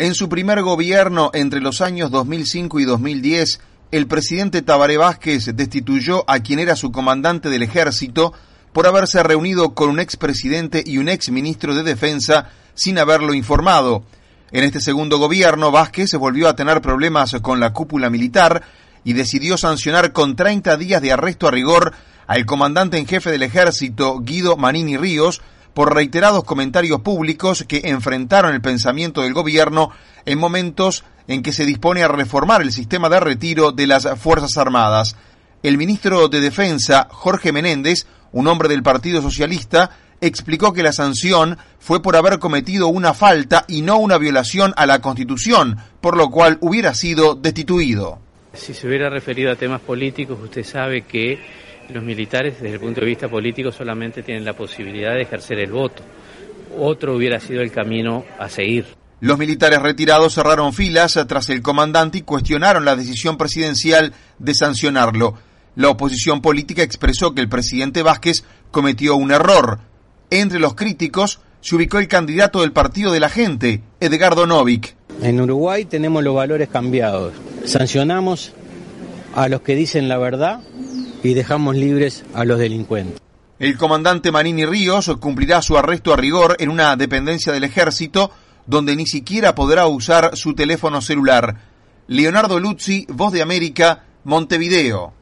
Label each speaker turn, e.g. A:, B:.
A: En su primer gobierno, entre los años 2005 y 2010, el presidente Tabaré Vázquez destituyó a quien era su comandante del ejército por haberse reunido con un expresidente y un exministro de Defensa sin haberlo informado. En este segundo gobierno, Vázquez volvió a tener problemas con la cúpula militar y decidió sancionar con 30 días de arresto a rigor al comandante en jefe del ejército, Guido Manini Ríos, por reiterados comentarios públicos que enfrentaron el pensamiento del gobierno en momentos en que se dispone a reformar el sistema de retiro de las Fuerzas Armadas. El ministro de Defensa, Jorge Menéndez, un hombre del Partido Socialista, explicó que la sanción fue por haber cometido una falta y no una violación a la Constitución, por lo cual hubiera sido destituido.
B: Si se hubiera referido a temas políticos, usted sabe que los militares, desde el punto de vista político, solamente tienen la posibilidad de ejercer el voto. Otro hubiera sido el camino a seguir.
A: Los militares retirados cerraron filas tras el comandante y cuestionaron la decisión presidencial de sancionarlo. La oposición política expresó que el presidente Vázquez cometió un error. Entre los críticos se ubicó el candidato del Partido de la Gente, Edgardo Novick.
C: En Uruguay tenemos los valores cambiados. Sancionamos a los que dicen la verdad y dejamos libres a los delincuentes.
A: El comandante Manini Ríos cumplirá su arresto a rigor en una dependencia del ejército donde ni siquiera podrá usar su teléfono celular. Leonardo Luzzi, Voz de América, Montevideo.